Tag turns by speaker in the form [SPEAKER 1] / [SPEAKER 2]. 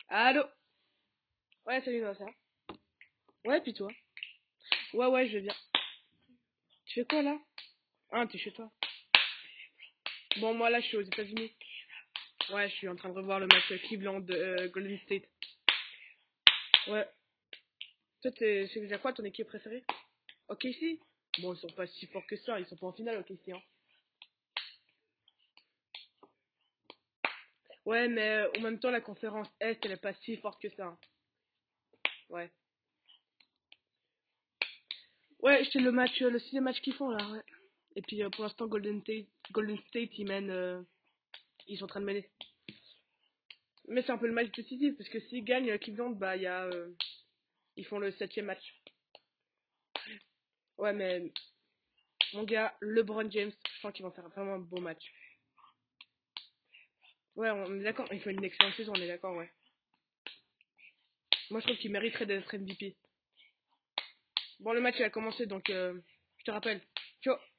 [SPEAKER 1] Allô? Ouais, salut, ça va? Ouais, puis toi? Ouais, je vais bien. Tu fais quoi là? Ah, t'es chez toi. Bon, moi là, je suis aux États-Unis. Ouais, je suis en train de revoir le match Cleveland Golden State. Ouais. Toi, c'est déjà quoi ton équipe préférée? OKC? Bon, ils sont pas si forts que ça, ils sont pas en finale, OKC, hein. Ouais, mais en même temps, la conférence Est, elle est pas si forte que ça, hein. Ouais. Ouais, c'est le match, le sixième match qu'ils font là, ouais. Et puis pour l'instant, Golden State, ils mènent, ils sont en train de mener. Mais c'est un peu le match décisif, parce que s'ils gagnent Cleveland, bah, ils font le septième match. Ouais, mais mon gars, LeBron James, je pense qu'ils vont faire vraiment un beau match. Ouais, on est d'accord, il fait une excellente saison, on est d'accord, ouais. Moi, je trouve qu'il mériterait d'être MVP. Bon, le match il a commencé, donc je te rappelle. Ciao.